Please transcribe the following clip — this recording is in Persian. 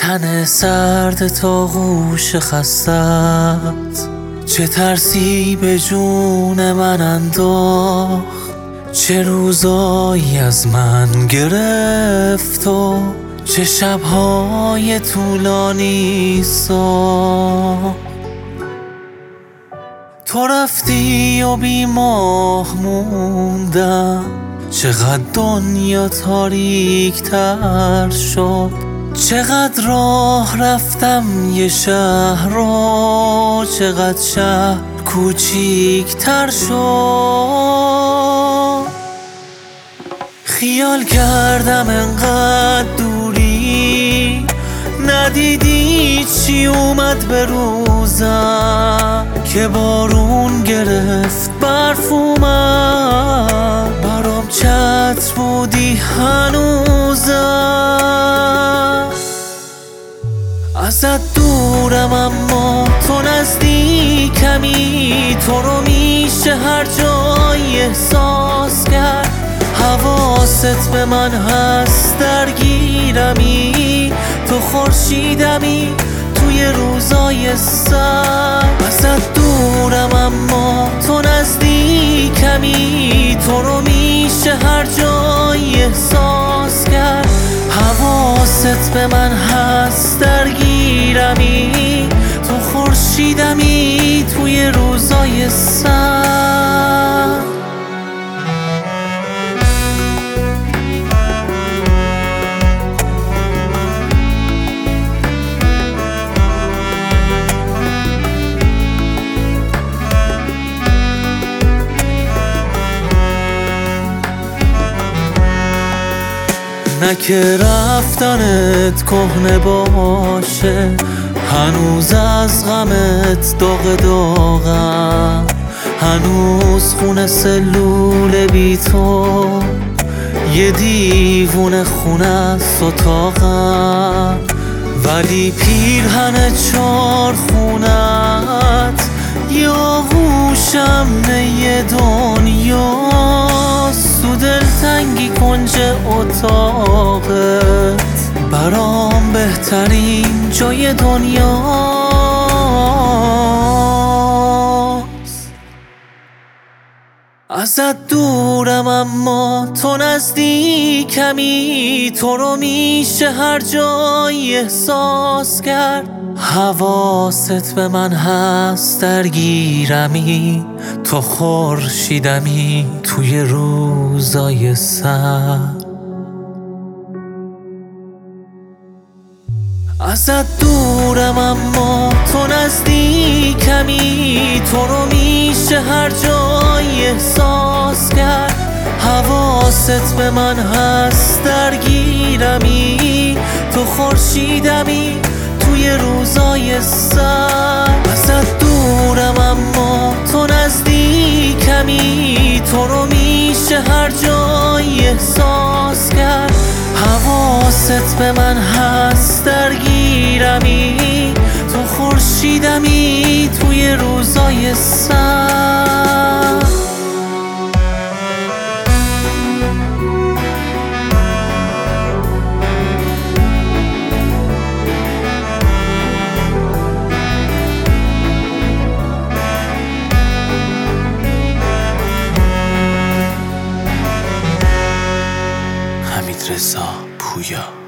تن سرد تا غوش خستت، چه ترسی به جون من انداخت، چه روزایی از من گرفت و چه شبهای طولانی ساخت. تو رفتی و بی ماه موندم، چقدر دنیا تاریک تر شد، چقدر راه رفتم یه شهر رو، چقدر شهر کوچیک تر شد. خیال کردم انقدر دوری، ندیدی چی اومد به روزم، که بارون گرفت برف اومد، برام چتر بودی هنوزم. ازت دورم اما تو نزدیکمی، تو رو میشه هر جایی احساس کرد، حواست به من هست درگیرمی، تو خورشیدمی توی روزای سرد. ازت دورم اما تو نزدیکمی، تو رو میشه هر جایی احساس کرد، حواست به من هست درگیرمی، تو خورشیدمی توی روزای سرد. نه که رفتنت کهنه باشه، هنوز از غمت داغ داغم، هنوز خونه سلول بی تو، یه دیوونه خونه اتاقم، ولی پیرهن چار خونت یه آغوشم نه دنیاست، تو دلتنگی کنج اتاقت برام بهترین جای دنیاست. ازت دورم اما تو نزدیکمی، تو رو میشه هر جایی احساس کرد، حواست به من هست درگیرمی، تو خورشیدمی توی روزای سرد. ازت دورم اما تو نزدیکمی، تو رو میشه هر جایی احساس کرد، حواست به من هست درگیرمی، تو خورشیدمی توی روزای سرد. ازت دورم اما تو نزدیکمی، تو رو میشه هر جایی احساس کرد، حواست به من هست درگیرمی، تو خورشیدمی توی روزای سرد. حمیدرضا پویا.